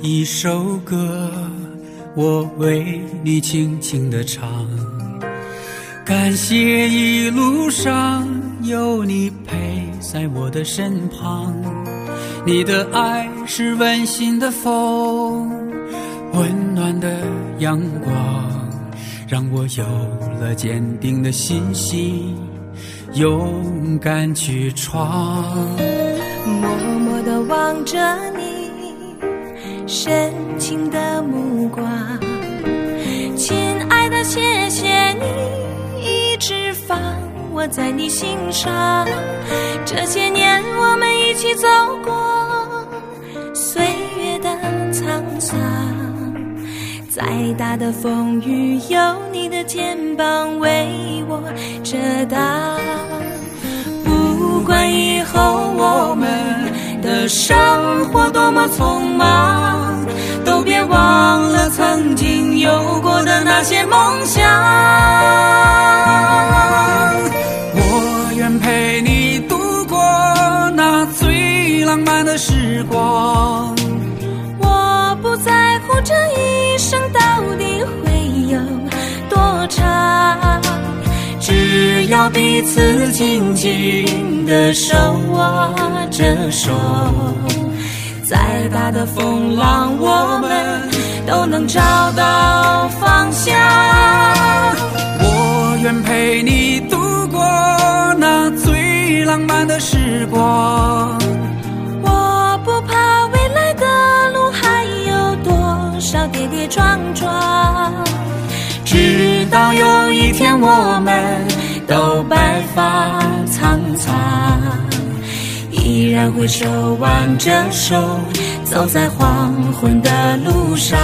一首歌，我为你轻轻地唱。感谢一路上有你陪在我的身旁，你的爱是温馨的风，温暖的阳光，让我有了坚定的信心，勇敢去闯。 默默地望着你深情的目光，亲爱的，谢谢你一直放我在你心上。这些年我们一起走过岁月的沧桑，再大的风雨有你的肩膀为我遮挡。不管以后我们的生活多么匆忙，都别忘了曾经有过的那些梦想。 我愿陪你度过那最浪漫的时光， 我不在乎这一生到底会有多长，只要彼此紧紧地手握着手，再大的风浪我们都能找到方向。 我愿陪你度过那最浪漫的时光， 我不怕未来的路还有多少跌跌撞撞，直到有一天我们都白发苍苍，依然会手挽着手走在黄昏的路上。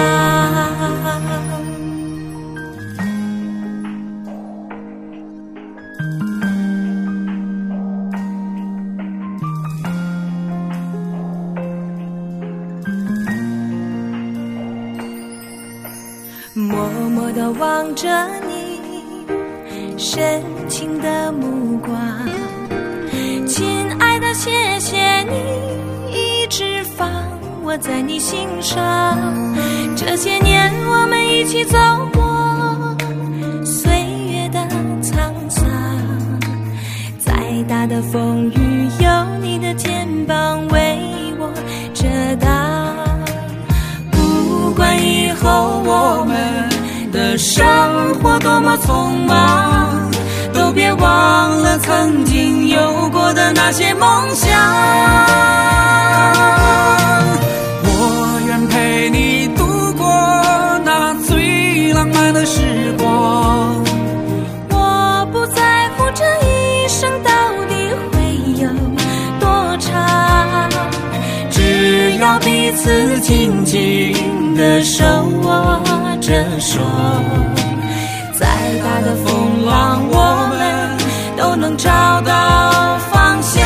默默地望着你深情的目光，亲爱的，谢谢你一直放我在你心上。这些年我们一起走过岁月的沧桑，再大的风雨有你的肩膀为我遮挡。不管以后我们的生活多么匆忙，都别忘了曾经有过的那些梦想。 我愿陪你度过那最浪漫的时光， 我不在乎这一生到底会有多长，只要彼此紧紧地手握着手，再大的风浪我们都能找到方向。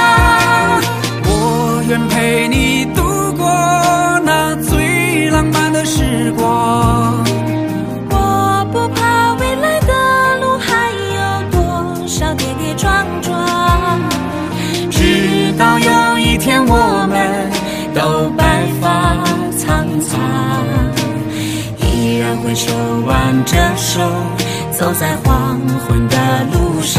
我愿陪你度过那最浪漫的时光， 我不怕未来的路还有多少跌跌撞撞，直到有一天我们都白发苍苍，依然会手挽着手走在黄昏的路上。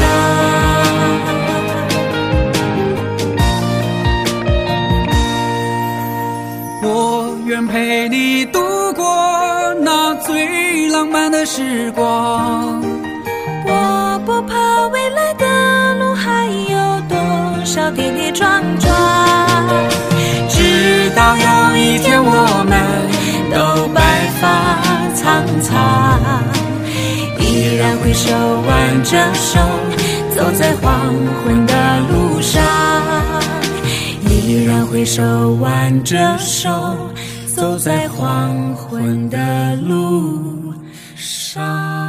我愿陪你度过那最浪漫的时光， 我不怕未来的路还有多少跌跌撞撞，直到有一天我们都白发苍苍，依然会手挽着手走在黄昏的路上，依然会手挽着手走在黄昏的路上。